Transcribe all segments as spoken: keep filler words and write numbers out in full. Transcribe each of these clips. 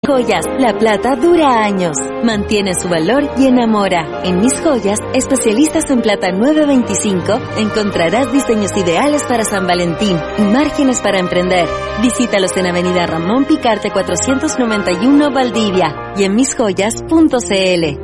Joyas, la plata dura años, mantiene su valor y enamora. En Mis Joyas, especialistas en plata nueve veinticinco, encontrarás diseños ideales para San Valentín y márgenes para emprender. Visítalos en Avenida Ramón Picarte cuatrocientos noventa y uno, Valdivia, y en mis joyas punto c l.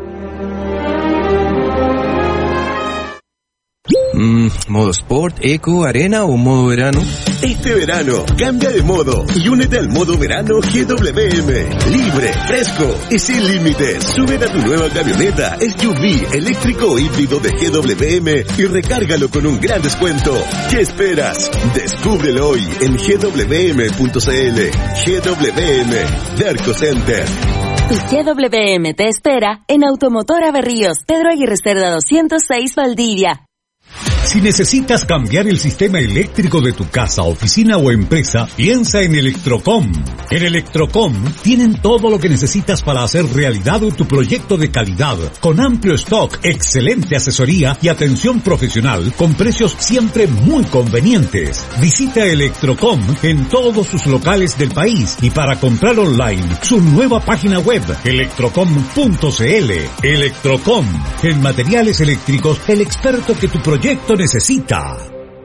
Mm, ¿modo Sport, Eco, Arena o modo verano? Este verano, cambia de modo y únete al modo verano G W M. Libre, fresco y sin límites. Súbete a tu nueva camioneta, S U V, eléctrico o híbrido de G W M y recárgalo con un gran descuento. ¿Qué esperas? Descúbrelo hoy en g w m punto c l. G W M, Derco Center. Tu G W M te espera en Automotora Berríos, Pedro Aguirre Cerda doscientos seis, Valdivia. Si necesitas cambiar el sistema eléctrico de tu casa, oficina o empresa, piensa en Electrocom. En Electrocom tienen todo lo que necesitas para hacer realidad tu proyecto de calidad, con amplio stock, excelente asesoría y atención profesional, con precios siempre muy convenientes. Visita Electrocom en todos sus locales del país y para comprar online, su nueva página web, electrocom punto c l. Electrocom, en materiales eléctricos, el experto que tu proyecto necesita.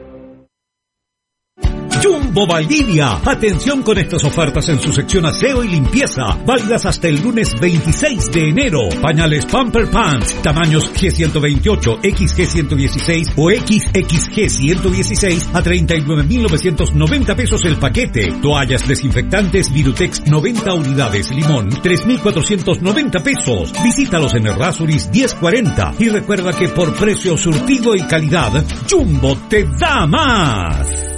Jumbo Valdivia. Atención con estas ofertas en su sección aseo y limpieza, válidas hasta el lunes veintiséis de enero. Pañales Pamper Pants, tamaños G ciento veintiocho, X G ciento dieciséis o X X G ciento dieciséis a treinta y nueve mil novecientos noventa pesos el paquete. Toallas desinfectantes Virutex noventa unidades, limón, tres mil cuatrocientos noventa pesos. Visítalos en Errázuriz diez cuarenta y recuerda que por precio, surtido y calidad, Jumbo te da más.